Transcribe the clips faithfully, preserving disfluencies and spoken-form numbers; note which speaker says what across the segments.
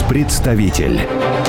Speaker 1: Спецпредставитель.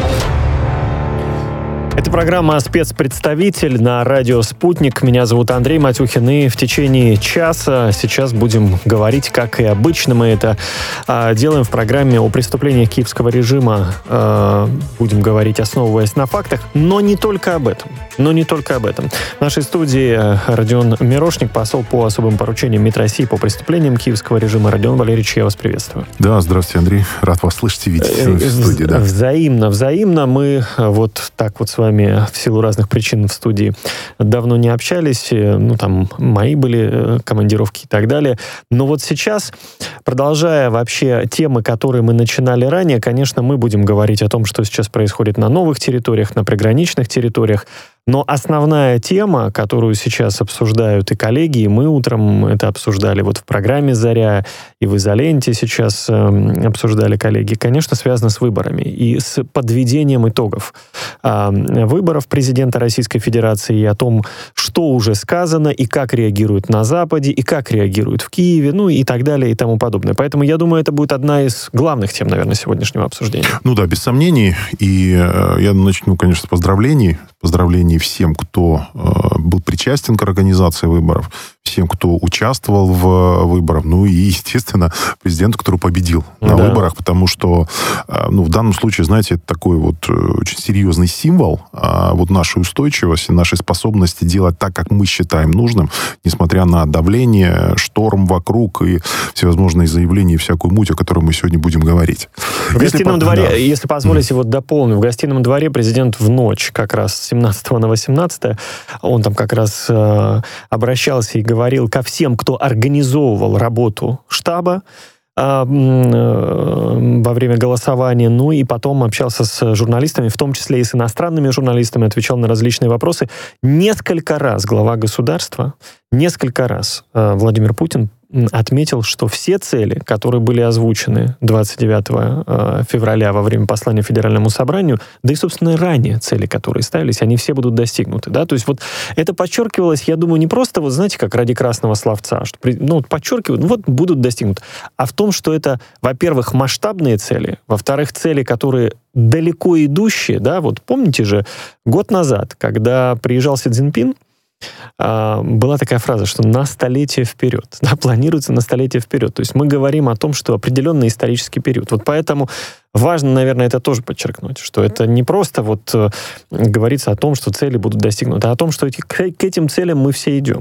Speaker 2: Это программа «Спецпредставитель» на радио «Спутник». Меня зовут Андрей Матюхин, и в течение часа сейчас будем говорить, как и обычно мы это э, делаем в программе о преступлениях киевского режима. Э, будем говорить, основываясь на фактах, но не только об этом. Но не только об этом. В нашей студии Родион Мирошник, посол по особым поручениям МИД России по преступлениям киевского режима. Родион Валерьевич, я вас приветствую.
Speaker 3: Да, здравствуйте, Андрей. Рад вас слышать и видеть в студии. Да.
Speaker 2: Взаимно, взаимно. Мы вот так вот с вами в силу разных причин в студии давно не общались. Ну, там мои были командировки и так далее. Но вот сейчас, продолжая вообще темы, которые мы начинали ранее, конечно, мы будем говорить о том, что сейчас происходит на новых территориях, на приграничных территориях. Но основная тема, которую сейчас обсуждают и коллеги, и мы утром это обсуждали вот в программе «Заря», и в «Изоленте» сейчас э, обсуждали коллеги, конечно, связана с выборами и с подведением итогов э, выборов президента Российской Федерации, и о том, что уже сказано, и как реагируют на Западе, и как реагируют в Киеве, ну и так далее, и тому подобное. Поэтому, я думаю, это будет одна из главных тем, наверное, сегодняшнего обсуждения.
Speaker 3: Ну да, без сомнений. И э, я начну, конечно, с поздравлений. Поздравлений всем, кто э, был причастен к организации выборов, всем, кто участвовал в выборах, ну и, естественно, президенту, который победил на да. выборах, потому что, э, ну, в данном случае, знаете, это такой вот э, очень серьезный символ э, вот нашей устойчивости, нашей способности делать так, как мы считаем нужным, несмотря на давление, шторм вокруг и всевозможные заявления и всякую муть, о которой мы сегодня будем говорить.
Speaker 2: В если гостином по... дворе, да. если позволите, mm. вот дополню, в гостином дворе президент в ночь как раз с семнадцатого на восемнадцатое, он там как раз э, обращался и говорил ко всем, кто организовывал работу штаба э, э, во время голосования, ну и потом общался с журналистами, в том числе и с иностранными журналистами, отвечал на различные вопросы. Несколько раз глава государства, несколько раз э, Владимир Путин отметил, что все цели, которые были озвучены двадцать девятого февраля во время послания Федеральному собранию, да и, собственно, ранее цели, которые ставились, они все будут достигнуты. Да? То есть вот это подчеркивалось, я думаю, не просто, вот знаете, как ради красного словца, что, ну, вот подчеркивают, ну, вот будут достигнуты, а в том, что это, во-первых, масштабные цели, во-вторых, цели, которые далеко идущие, да, вот помните же, год назад, когда приезжал Си Цзиньпин, была такая фраза, что на столетие вперед, да, планируется на столетие вперед. То есть мы говорим о том, что определенный исторический период. Вот поэтому важно, наверное, это тоже подчеркнуть, что это не просто вот э, говорится о том, что цели будут достигнуты, а о том, что эти, к, к этим целям мы все идем.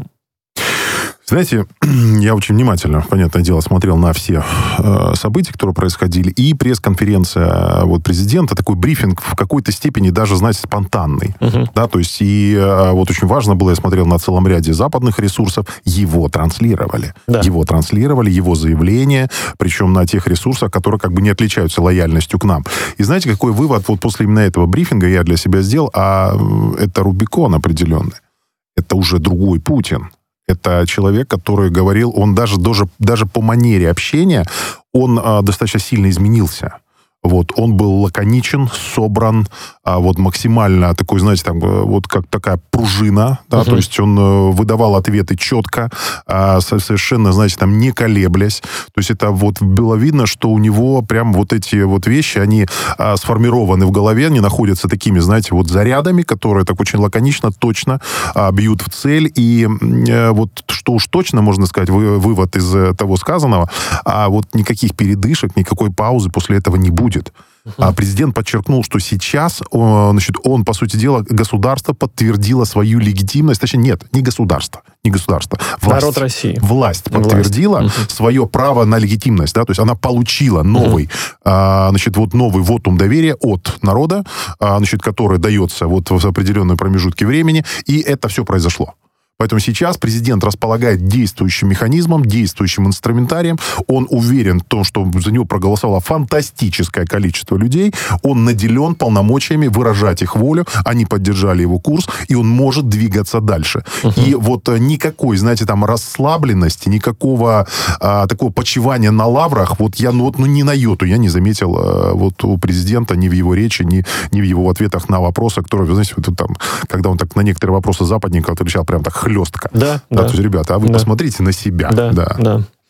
Speaker 3: Знаете, я очень внимательно, понятное дело, смотрел на все э, события, которые происходили, и пресс-конференция вот, президента, такой брифинг в какой-то степени даже, знаете, спонтанный. Uh-huh. Да, то есть, и э, вот очень важно было, я смотрел на целом ряде западных ресурсов, его транслировали. Да. Его транслировали, его заявления, причем на тех ресурсах, которые как бы не отличаются лояльностью к нам. И знаете, какой вывод вот после именно этого брифинга я для себя сделал? А это Рубикон определенный. Это уже другой Путин. Это человек, который говорил, он даже, даже, даже по манере общения, он а, достаточно сильно изменился. Вот, он был лаконичен, собран, а, вот максимально такой, знаете, там, вот как такая пружина, да, uh-huh. то есть он э, выдавал ответы четко, а, совершенно, знаете, там, не колеблясь. То есть это вот было видно, что у него прям вот эти вот вещи, они а, сформированы в голове, они находятся такими, знаете, вот зарядами, которые так очень лаконично, точно а, бьют в цель. И э, вот что уж точно можно сказать, вы, вывод из э, того сказанного, а вот никаких передышек, никакой паузы после этого не будет. Uh-huh. А президент подчеркнул, что сейчас, значит, он, по сути дела, государство подтвердило свою легитимность. Точнее, нет, не государство, не государство. Власть,
Speaker 2: народ России.
Speaker 3: Власть подтвердила власть. Uh-huh. свое право на легитимность. Да? То есть она получила новый, uh-huh. а, значит, вот новый вотум доверия от народа, а, значит, который дается вот в определенные промежутки времени, и это все произошло. Поэтому сейчас президент располагает действующим механизмом, действующим инструментарием. Он уверен в том, что за него проголосовало фантастическое количество людей. Он наделен полномочиями выражать их волю. Они поддержали его курс, и он может двигаться дальше. Uh-huh. И вот никакой, знаете, там расслабленности, никакого а, такого почивания на лаврах, вот я ну, вот, ну, ни на йоту я не заметил а, вот у президента ни в его речи, ни, ни в его ответах на вопросы, которые, вы знаете, вот, там, когда он так на некоторые вопросы западников отвечал прям так хлестко.
Speaker 2: Да,
Speaker 3: да.
Speaker 2: да.
Speaker 3: То есть, ребята, а вы да. посмотрите на себя.
Speaker 2: Да, да. да.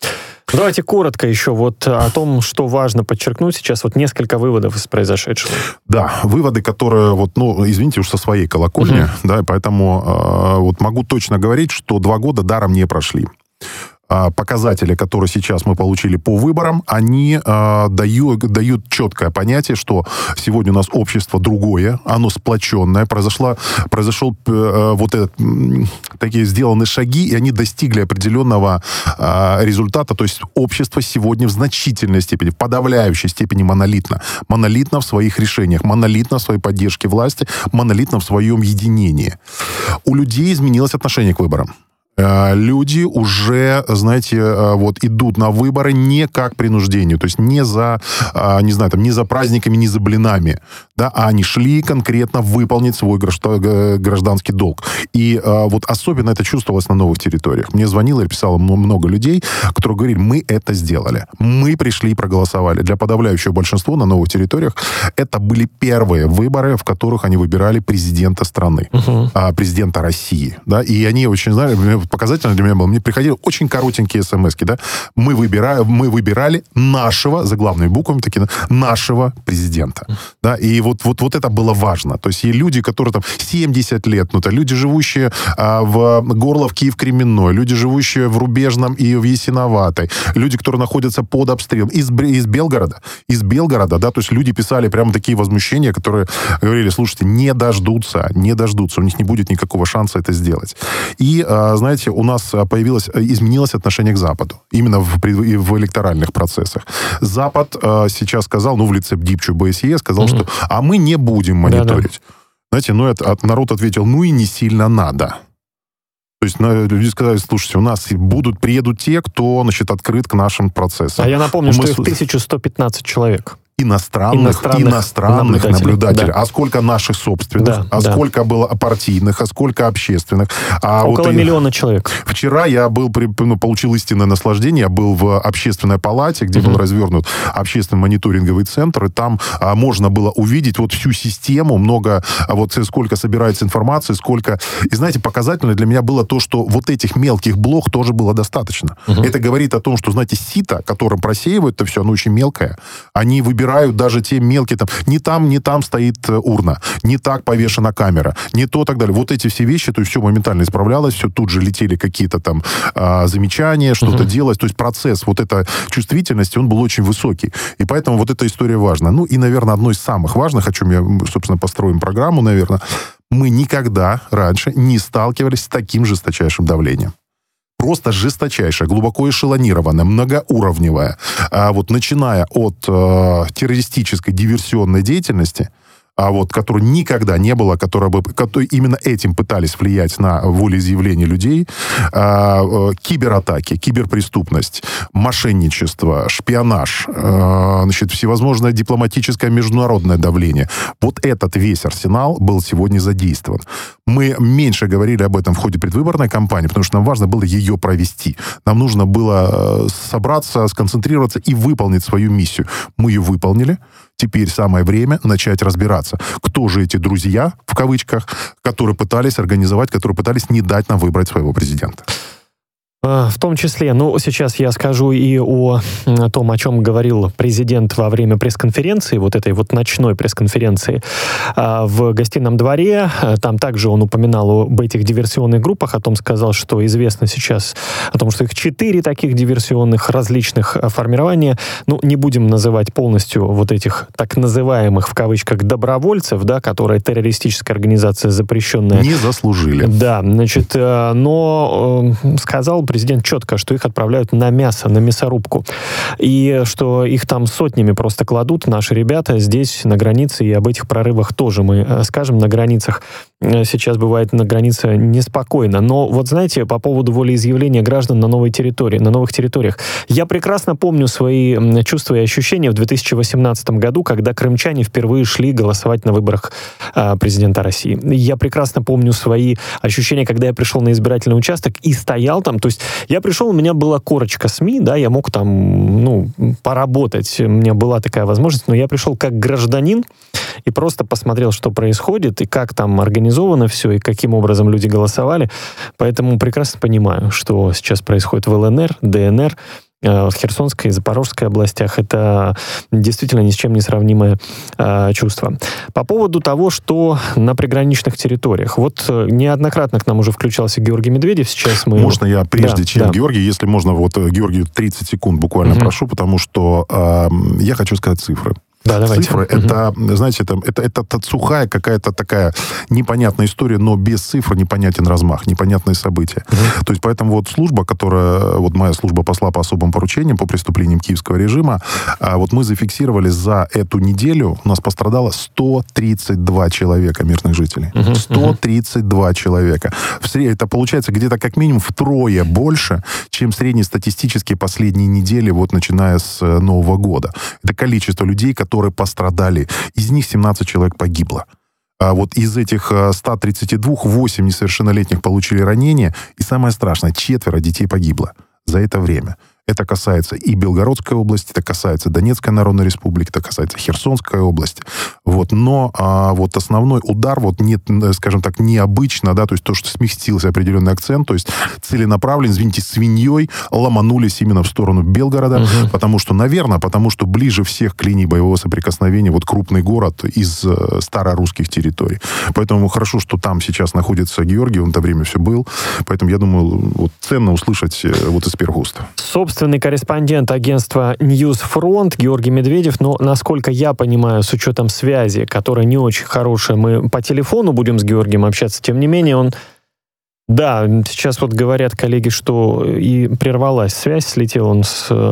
Speaker 2: Давайте коротко еще вот о том, что важно подчеркнуть сейчас. Вот несколько выводов из произошедшего.
Speaker 3: Да, выводы, которые, вот, ну, извините уж со своей колокольни, uh-huh. да, поэтому э, вот могу точно говорить, что два года даром не прошли. Показатели, которые сейчас мы получили по выборам, они э, дают, дают четкое понятие, что сегодня у нас общество другое, оно сплоченное, произошло, произошел э, вот этот, э, такие сделаны шаги, и они достигли определенного э, результата, то есть общество сегодня в значительной степени, в подавляющей степени монолитно. Монолитно в своих решениях, монолитно в своей поддержке власти, монолитно в своем единении. У людей изменилось отношение к выборам. Люди уже, знаете, вот идут на выборы не как принуждение, то есть не за, не знаю, там, не за праздниками, не за блинами, да, а они шли конкретно выполнить свой гражданский долг. И вот особенно это чувствовалось на новых территориях. Мне звонило и писало много людей, которые говорили, мы это сделали, мы пришли и проголосовали. Для подавляющего большинства на новых территориях это были первые выборы, в которых они выбирали президента страны, угу. президента России, да, и они очень, знали, показательно для меня было, мне приходили очень коротенькие смс-ки, да, мы, выбира, мы выбирали нашего, заглавными буквами такие, нашего президента, да, и вот, вот, вот это было важно, то есть и люди, которые там семьдесят лет, ну, то люди, живущие а, в Горловке и в Кременной, люди, живущие в Рубежном и в Ясиноватой, люди, которые находятся под обстрелом, из, из Белгорода, из Белгорода, да, то есть люди писали прямо такие возмущения, которые говорили, слушайте, не дождутся, не дождутся, у них не будет никакого шанса это сделать. И, а, знаете, у нас появилось, изменилось отношение к Западу. Именно в, в электоральных процессах. Запад э, сейчас сказал, ну, в лице Дипчу БСЕ, сказал, угу. что а мы не будем мониторить. Да-да. Знаете, ну, это, народ ответил, ну, и не сильно надо. То есть ну, люди сказали, слушайте, у нас будут, приедут те, кто, значит, открыт к нашим процессам.
Speaker 2: А я напомню, мы... что их тысяча сто пятнадцать человек.
Speaker 3: Иностранных, иностранных, иностранных наблюдателей. наблюдателей. Да. А сколько наших собственных, да, а да. сколько было партийных, а сколько общественных. А
Speaker 2: Около
Speaker 3: вот
Speaker 2: миллиона человек.
Speaker 3: Вчера я был, ну, получил истинное наслаждение, я был в общественной палате, где угу. был развернут общественный мониторинговый центр, и там а, можно было увидеть вот всю систему, много, а вот сколько собирается информации, сколько... И знаете, показательно для меня было то, что вот этих мелких блох тоже было достаточно. Угу. Это говорит о том, что, знаете, сито, которым просеивают это все, оно очень мелкое. Они выбирают даже те мелкие, там, не там, не там стоит урна, не так повешена камера, не то, так далее. Вот эти все вещи, то есть все моментально исправлялось, все тут же летели какие-то там а, замечания, что-то uh-huh. делалось. То есть процесс вот этой чувствительности, он был очень высокий. И поэтому вот эта история важна. Ну и, наверное, одно из самых важных, о чем я, собственно, построим программу, наверное, мы никогда раньше не сталкивались с таким жесточайшим давлением. Просто жесточайшая, глубоко эшелонированная, многоуровневая, а вот начиная от э, террористической диверсионной деятельности, а вот, которой никогда не было, которая бы, которой именно этим пытались влиять на волеизъявление людей, а, а, кибератаки, киберпреступность, мошенничество, шпионаж, а, значит, всевозможное дипломатическое международное давление. Вот этот весь арсенал был сегодня задействован. Мы меньше говорили об этом в ходе предвыборной кампании, потому что нам важно было ее провести. Нам нужно было собраться, сконцентрироваться и выполнить свою миссию. Мы ее выполнили. Теперь самое время начать разбираться, кто же эти друзья, в кавычках, которые пытались организовать, которые пытались не дать нам выбрать своего президента.
Speaker 2: В том числе, ну, сейчас я скажу и о том, о чем говорил президент во время пресс-конференции, вот этой вот ночной пресс-конференции в Гостином дворе. Там также он упоминал об этих диверсионных группах, о том сказал, что известно сейчас о том, что их четыре таких диверсионных различных формирования. Ну, не будем называть полностью вот этих так называемых, в кавычках, добровольцев, да, которые террористическая организация запрещенная.
Speaker 3: Не заслужили.
Speaker 2: Да, значит, но сказал президент четко, что их отправляют на мясо, на мясорубку. И что их там сотнями просто кладут, наши ребята, здесь, на границе, и об этих прорывах тоже мы скажем, на границах. Сейчас бывает на границе неспокойно. Но вот знаете, по поводу волеизъявления граждан на новой территории, на новых территориях. Я прекрасно помню свои чувства и ощущения в две тысячи восемнадцатом году, когда крымчане впервые шли голосовать на выборах а, президента России. Я прекрасно помню свои ощущения, когда я пришел на избирательный участок и стоял там. То есть я пришел, у меня была корочка СМИ, да, я мог там, ну, поработать, у меня была такая возможность, но я пришел как гражданин и просто посмотрел, что происходит, и как там организовано все, и каким образом люди голосовали. Поэтому прекрасно понимаю, что сейчас происходит в ЛНР, ДНР, в Херсонской и Запорожской областях. Это действительно ни с чем не сравнимое э, чувство. По поводу того, что на приграничных территориях. Вот неоднократно к нам уже включался Георгий Медведев. Сейчас мы...
Speaker 3: Можно я, прежде
Speaker 2: да,
Speaker 3: чем
Speaker 2: да.
Speaker 3: Георгий, если можно, вот Георгию тридцать секунд буквально угу. прошу, потому что э, я хочу сказать цифры.
Speaker 2: Да, давайте.
Speaker 3: Цифры, угу. это, знаете, это, это, это, это сухая какая-то такая непонятная история, но без цифр непонятен размах, непонятные события. Угу. То есть, поэтому вот служба, которая, вот моя служба посла по особым поручениям, по преступлениям киевского режима, вот мы зафиксировали за эту неделю, у нас пострадало сто тридцать два человека мирных жителей. Угу. сто тридцать два человека. В сред... Это получается где-то как минимум втрое больше, чем среднестатистические последние недели, вот начиная с Нового года. Это количество людей, которые которые пострадали. Из них семнадцать человек погибло. А вот из этих ста тридцати двух восемь несовершеннолетних получили ранения. И самое страшное, четверо детей погибло за это время. Это касается и Белгородской области, это касается Донецкой Народной Республики, это касается Херсонской области. Вот. Но а, вот основной удар, вот не, скажем так, необычно, да, то есть то, что сместился определенный акцент, то есть целенаправленно, извините, свиньей ломанулись именно в сторону Белгорода, угу. потому что, наверное, потому что ближе всех к линии боевого соприкосновения вот крупный город из э, старорусских территорий. Поэтому хорошо, что там сейчас находится Георгий, он в то время все был. Поэтому, я думаю, вот ценно услышать э, вот из первых уст.
Speaker 2: Собственный корреспондент агентства Ньюсфронт Георгий Медведев, но, насколько я понимаю, с учетом связи, которая не очень хорошая, мы по телефону будем с Георгием общаться, тем не менее он... Да, сейчас вот говорят коллеги, что и прервалась связь, слетел он с э,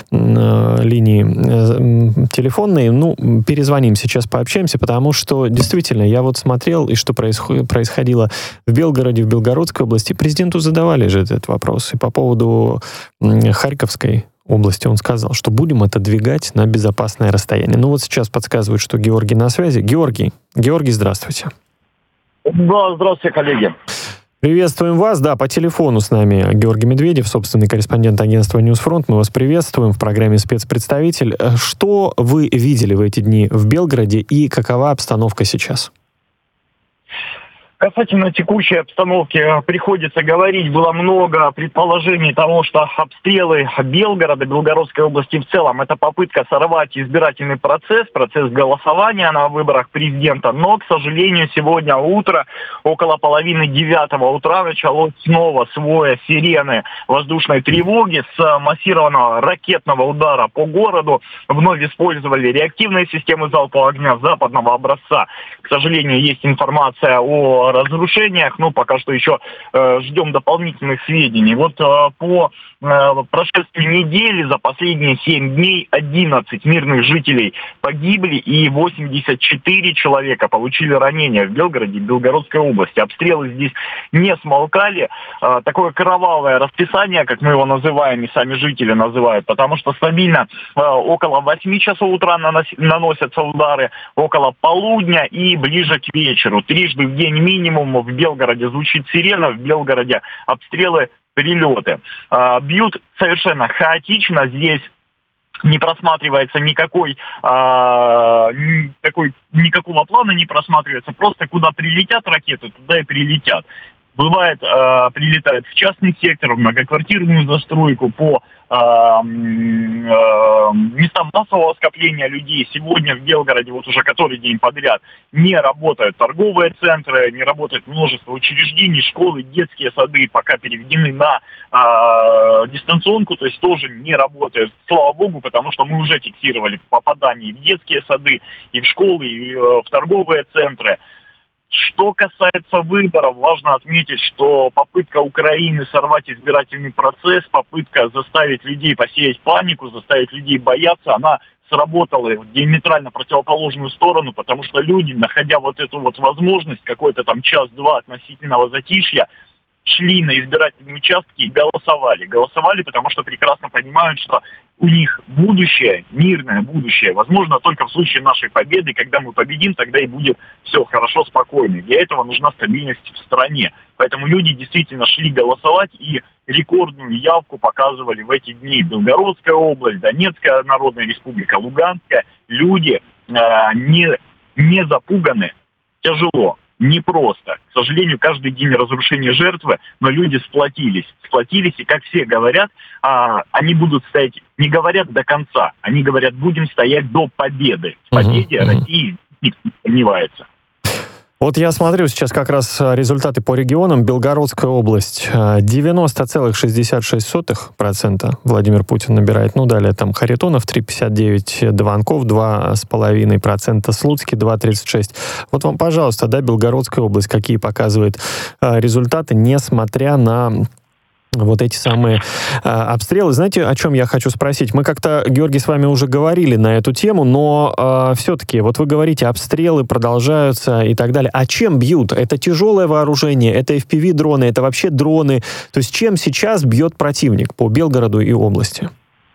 Speaker 2: линии э, телефонной. Ну, перезвоним сейчас, пообщаемся, потому что действительно, я вот смотрел, и что происход- происходило в Белгороде, в Белгородской области. Президенту задавали же этот вопрос. И по поводу э, Харьковской области он сказал, что будем отодвигать на безопасное расстояние. Ну вот сейчас подсказывают, что Георгий на связи. Георгий, Георгий, здравствуйте.
Speaker 1: Да, здравствуйте, коллеги.
Speaker 2: Приветствуем вас. Да, по телефону с нами Георгий Медведев, собственный корреспондент агентства Ньюсфронт. Мы вас приветствуем в программе «Спецпредставитель». Что вы видели в эти дни в Белгороде и какова обстановка сейчас?
Speaker 1: Касательно текущей обстановки приходится говорить, было много предположений того, что обстрелы Белгорода, Белгородской области в целом, это попытка сорвать избирательный процесс, процесс голосования на выборах президента. Но, к сожалению, сегодня утро, около половины девятого утра, началось снова с воя сирены воздушной тревоги, с массированного ракетного удара по городу. Вновь использовали реактивные системы залпового огня западного образца. К сожалению, есть информация о разрушениях, но пока что еще э, ждем дополнительных сведений. Вот э, по э, прошествии недели за последние семь дней одиннадцать мирных жителей погибли и восемьдесят четыре человека получили ранения в Белгороде и Белгородской области. Обстрелы здесь не смолкали. Э, такое кровавое расписание, как мы его называем, и сами жители называют, потому что стабильно э, около восьми часов утра нанос- наносятся удары, около полудня и ближе к вечеру. Трижды в день минимум в Белгороде звучит сирена, в Белгороде обстрелы, прилеты. А, бьют совершенно хаотично, здесь не просматривается никакой, а, никакой, никакого плана не просматривается, просто куда прилетят ракеты, туда и прилетят. Бывает, э, прилетает в частный сектор, в многоквартирную застройку, по э, э, местам массового скопления людей. Сегодня в Белгороде, вот уже который день подряд, не работают торговые центры, не работает множество учреждений, школы, детские сады пока переведены на э, дистанционку, то есть тоже не работают. Слава богу, потому что мы уже фиксировали попадания в детские сады, и в школы, и э, в торговые центры. Что касается выборов, важно отметить, что попытка Украины сорвать избирательный процесс, попытка заставить людей посеять панику, заставить людей бояться, она сработала в диаметрально противоположную сторону, потому что люди, находя вот эту вот возможность, какой-то там час-два относительного затишья, шли на избирательные участки и голосовали. Голосовали, потому что прекрасно понимают, что у них будущее, мирное будущее, возможно, только в случае нашей победы. Когда мы победим, тогда и будет все хорошо, спокойно. Для этого нужна стабильность в стране. Поэтому люди действительно шли голосовать и рекордную явку показывали в эти дни. Белгородская область, Донецкая Народная Республика, Луганская. Люди э, не, не запуганы. Тяжело. непросто. К сожалению, каждый день разрушения жертвы, но люди сплотились. Сплотились, и, как все говорят, а, они будут стоять, не говорят до конца, они говорят, будем стоять до победы. В победе uh-huh, uh-huh. России никто не сомневается.
Speaker 2: Вот я смотрю сейчас как раз результаты по регионам. Белгородская область девяносто целых шестьдесят шесть сотых процента Владимир Путин набирает. Ну, далее там Харитонов три целых пятьдесят девять сотых, Дованков два целых пять десятых процента, Слуцкий два целых тридцать шесть сотых. Вот вам, пожалуйста, да, Белгородская область, какие показывает результаты, несмотря на вот эти самые э, обстрелы. Знаете, о чем я хочу спросить? Мы как-то, Георгий, с вами уже говорили на эту тему, но э, все-таки, вот вы говорите, обстрелы продолжаются и так далее. А чем бьют? Это тяжелое вооружение, это эф пи ви-дроны, это вообще дроны. То есть чем сейчас бьет противник по Белгороду и области?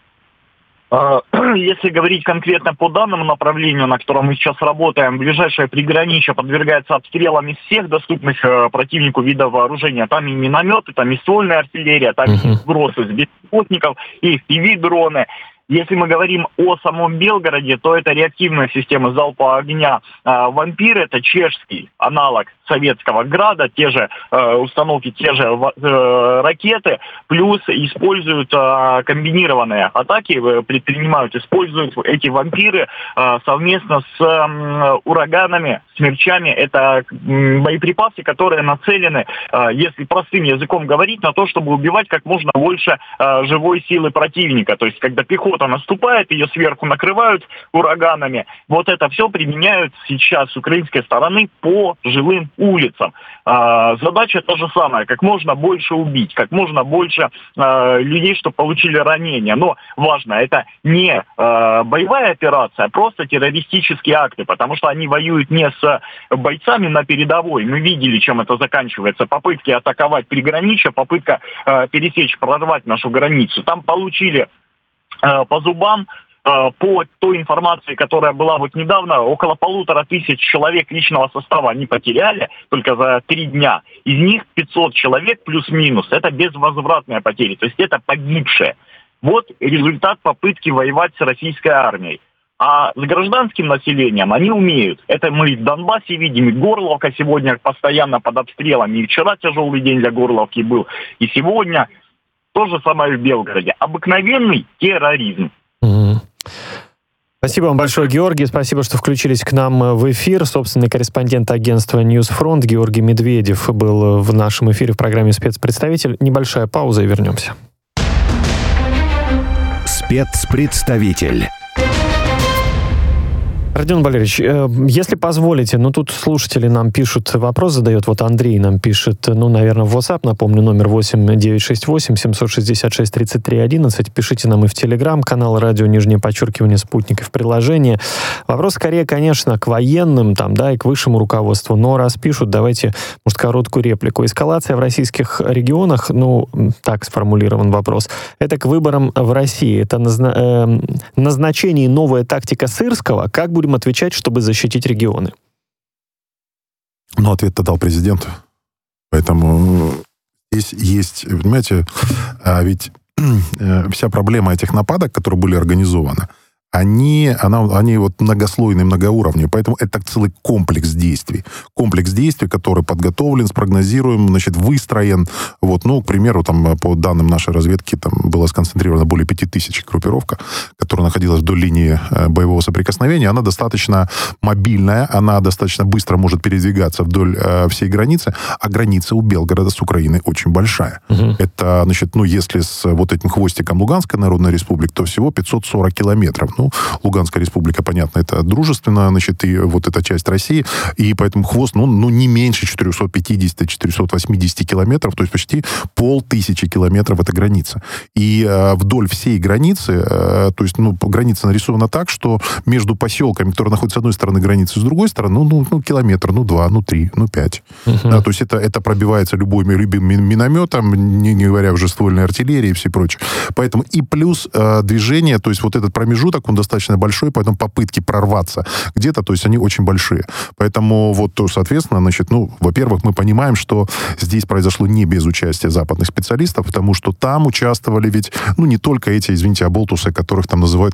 Speaker 1: Если говорить конкретно по данному направлению, на котором мы сейчас работаем, ближайшее приграничье подвергается обстрелам из всех доступных э, противнику видов вооружения. Там и минометы, там и ствольная артиллерия, там uh-huh. и сбросы с беспилотников, и эф пи ви-дроны. Если мы говорим о самом Белгороде, то это реактивная система залпового огня э, «Вампир», это чешский аналог советского «Града», те же э, установки, те же э, ракеты, плюс используют э, комбинированные атаки, э, предпринимают, используют эти «Вампиры» э, совместно с э, ураганами, смерчами. Это э, боеприпасы, которые нацелены, э, если простым языком говорить, на то, чтобы убивать как можно больше э, живой силы противника. То есть, когда пехота наступает, ее сверху накрывают ураганами. Вот это все применяют сейчас с украинской стороны по жилым улицам. А, задача та же самая, как можно больше убить, как можно больше а, людей, чтобы получили ранения. Но важно, это не а, боевая операция, а просто террористические акты, потому что они воюют не с бойцами на передовой. Мы видели, чем это заканчивается. Попытки атаковать приграничье, попытка а, пересечь, прорвать нашу границу. Там получили по зубам, по той информации, которая была вот недавно, около полутора тысяч человек личного состава они потеряли только за три дня. Из них пятьсот человек плюс-минус. Это безвозвратные потери, то есть это погибшие. Вот результат попытки воевать с российской армией. А с гражданским населением они умеют. Это мы в Донбассе видим, и Горловка сегодня постоянно под обстрелами. И вчера тяжелый день для Горловки был, и сегодня... То же самое в Белгороде. Обыкновенный терроризм.
Speaker 2: Mm-hmm. Спасибо вам большое, Георгий. Спасибо, что включились к нам в эфир. Собственный корреспондент агентства «Ньюсфронт» Георгий Медведев был в нашем эфире в программе «Спецпредставитель». Небольшая пауза и вернемся.
Speaker 4: Спецпредставитель.
Speaker 2: Родион Валерьевич, если позволите, ну тут слушатели нам пишут, вопрос задает, вот Андрей нам пишет, ну, наверное, в WhatsApp, напомню, номер восемь девятьсот шестьдесят восемь семьсот шестьдесят шесть тридцать три одиннадцать, пишите нам и в Telegram, канал радио, нижнее подчеркивание, спутник и в приложении. Вопрос скорее, конечно, к военным, там, да, и к высшему руководству, но раз пишут, давайте, может, короткую реплику. Эскалация в российских регионах, ну, так сформулирован вопрос, это к выборам в России, это назна- э, назначение новая тактика Сырского, как будет отвечать, чтобы защитить регионы?
Speaker 3: Ну, ответ-то дал президент. Поэтому здесь есть, понимаете, а ведь вся проблема этих нападок, которые были организованы, они, она, они вот многослойные, многоуровневые, поэтому это целый комплекс действий. Комплекс действий, который подготовлен, спрогнозируем, значит, выстроен. Вот, ну, к примеру, там, по данным нашей разведки, там было сконцентрировано более пяти тысяч группировка, которая находилась вдоль линии боевого соприкосновения. Она достаточно мобильная, она достаточно быстро может передвигаться вдоль э, всей границы, а граница у Белгорода с Украиной очень большая. Угу. Это, значит, ну, если с вот этим хвостиком Луганской Народной Республики, то всего пятьсот сорок километров. Ну, Луганская республика, понятно, это дружественно, значит, и вот эта часть России, и поэтому хвост, ну, ну не меньше четыреста пятьдесят - четыреста восемьдесят километров, то есть почти полтысячи километров это граница. И э, вдоль всей границы, э, то есть, ну, граница нарисована так, что между поселками, которые находятся с одной стороны границы, с другой стороны, ну, ну, ну километр, ну, два, ну, три, ну, пять. Uh-huh. Да, то есть это, это пробивается любой любым минометом, не, не говоря уже ствольной артиллерии и все прочее. Поэтому и плюс э, движение, то есть вот этот промежуток, он достаточно большой, поэтому попытки прорваться где-то, то есть они очень большие. Поэтому вот, соответственно, значит, ну, во-первых, мы понимаем, что здесь произошло не без участия западных специалистов, потому что там участвовали ведь, ну, не только эти, извините, оболтусы, которых там называют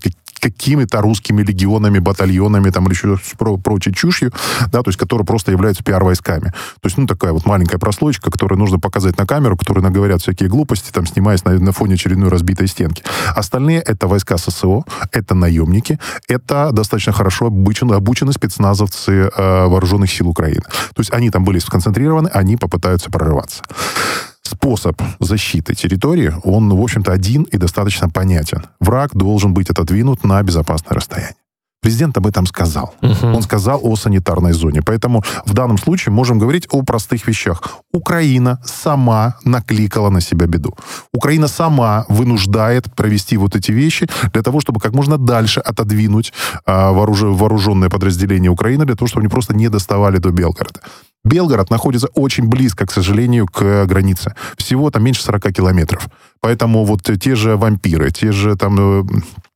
Speaker 3: какими-то русскими легионами, батальонами, там, или еще про- прочей чушью, да, то есть, которые просто являются пиар-войсками. То есть, ну, такая вот маленькая прослойка, которую нужно показать на камеру, которые наговорят всякие глупости, там, снимаясь на, на фоне очередной разбитой стенки. Остальные — это войска ССО, это наемники, это достаточно хорошо обучены, обучены спецназовцы э, вооруженных сил Украины. То есть, они там были сконцентрированы, они попытаются прорываться. Способ защиты территории, он, в общем-то, один и достаточно понятен. Враг должен быть отодвинут на безопасное расстояние. Президент об этом сказал. Uh-huh. Он сказал о санитарной зоне. Поэтому в данном случае можем говорить о простых вещах. Украина сама накликала на себя беду. Украина сама вынуждает провести вот эти вещи для того, чтобы как можно дальше отодвинуть а, вооруж... вооруженные подразделения Украины, для того, чтобы они просто не доставали до Белгорода. Белгород находится очень близко, к сожалению, к границе. Всего там меньше сорок километров. Поэтому вот те же вампиры, те же там...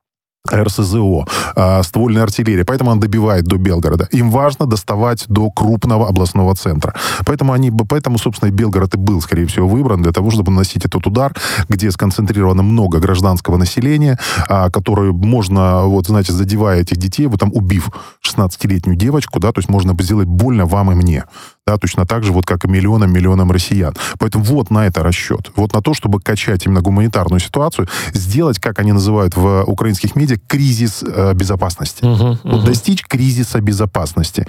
Speaker 3: РСЗО, э, ствольная артиллерия. Поэтому она добивает до Белгорода. Им важно доставать до крупного областного центра. Поэтому, они, поэтому, собственно, и Белгород и был, скорее всего, выбран для того, чтобы наносить этот удар, где сконцентрировано много гражданского населения, э, которое можно, вот, знаете, задевая этих детей, вот там убив шестнадцатилетнюю девочку, да, то есть можно сделать больно вам и мне. Да, точно так же, вот как и миллионам, миллионам россиян. Поэтому вот на это расчет. Вот на то, чтобы качать именно гуманитарную ситуацию, сделать, как они называют в украинских медиа, кризис э, безопасности. Uh-huh, uh-huh. Вот достичь кризиса безопасности.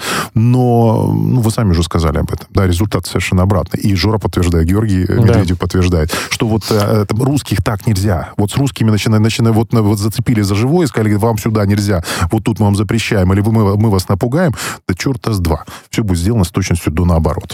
Speaker 3: Но, ну, вы сами уже сказали об этом. Да, результат совершенно обратный. И Жора подтверждает, Георгий да. Медведев подтверждает, что вот э, там, русских так нельзя. Вот с русскими начиная, начиная вот, вот зацепили за живое, сказали, вам сюда нельзя, вот тут мы вам запрещаем, или мы, мы вас напугаем. Да черта с два. Все будет сделано с точностью до наоборот.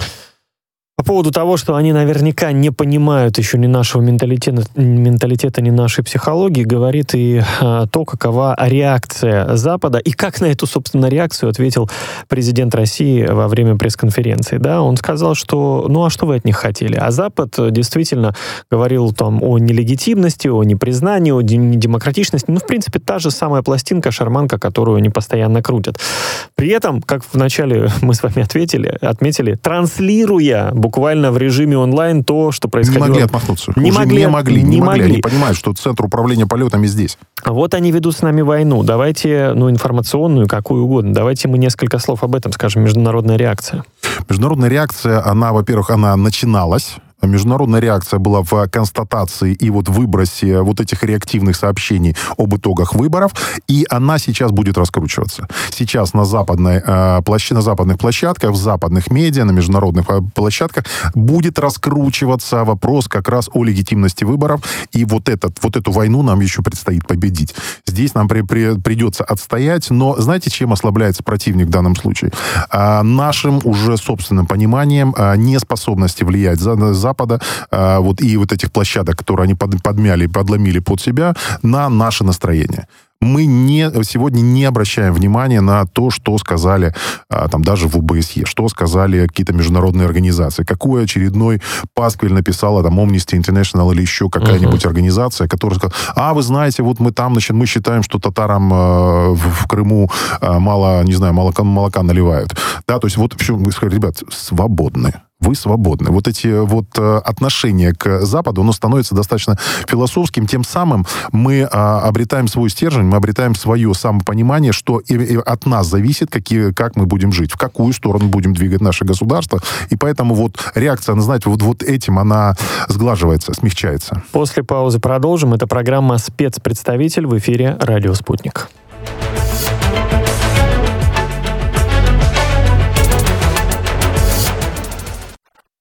Speaker 2: По поводу того, что они наверняка не понимают еще ни нашего менталитета, менталитета ни нашей психологии, говорит и а, то, какова реакция Запада, и как на эту, собственно, реакцию ответил президент России во время пресс-конференции. Да, он сказал, что ну а что вы от них хотели? А Запад действительно говорил там о нелегитимности, о непризнании, о недемократичности. Ну, в принципе, та же самая пластинка, шарманка, которую они постоянно крутят. При этом, как вначале мы с вами ответили, отметили, транслируя буквально в режиме онлайн то, что происходило.
Speaker 3: Не могли отмахнуться.
Speaker 2: Не
Speaker 3: Уже
Speaker 2: могли,
Speaker 3: не могли, не,
Speaker 2: не
Speaker 3: могли.
Speaker 2: могли.
Speaker 3: Они понимают, что центр управления полетами здесь.
Speaker 2: Вот они ведут с нами войну. Давайте, ну, информационную, какую угодно. Давайте мы несколько слов об этом скажем. Международная реакция.
Speaker 3: Международная реакция, она, во-первых, она начиналась. Международная реакция была в констатации и вот выбросе вот этих реактивных сообщений об итогах выборов, и она сейчас будет раскручиваться. Сейчас на, западной, э, площ... на западных площадках, в западных медиа, на международных площадках будет раскручиваться вопрос как раз о легитимности выборов, и вот, этот, вот эту войну нам еще предстоит победить. Здесь нам при, при, придется отстоять, но знаете, чем ослабляется противник в данном случае? А, нашим уже собственным пониманием а, неспособности влиять за, за Запада, а, вот, и вот этих площадок, которые они под, подмяли, подломили под себя, на наше настроение. Мы не, сегодня не обращаем внимания на то, что сказали а, там, даже в ОБСЕ, что сказали какие-то международные организации, какой очередной пасквиль написала там Amnesty International или еще какая-нибудь uh-huh. организация, которая сказала, а, вы знаете, вот мы там, значит, мы считаем, что татарам э, в, в Крыму э, мало, не знаю, молока, молока наливают. Да, то есть вот, все, мы сказали, ребят, свободны. Вы свободны. Вот эти вот э, отношения к Западу, оно становится достаточно философским. Тем самым мы э, обретаем свой стержень, мы обретаем свое самопонимание, что и, и от нас зависит, какие, как мы будем жить, в какую сторону будем двигать наше государство. И поэтому вот реакция, она, знаете, вот, вот этим она сглаживается, смягчается.
Speaker 2: После паузы продолжим. Это программа «Спецпредставитель» в эфире «Радио Спутник».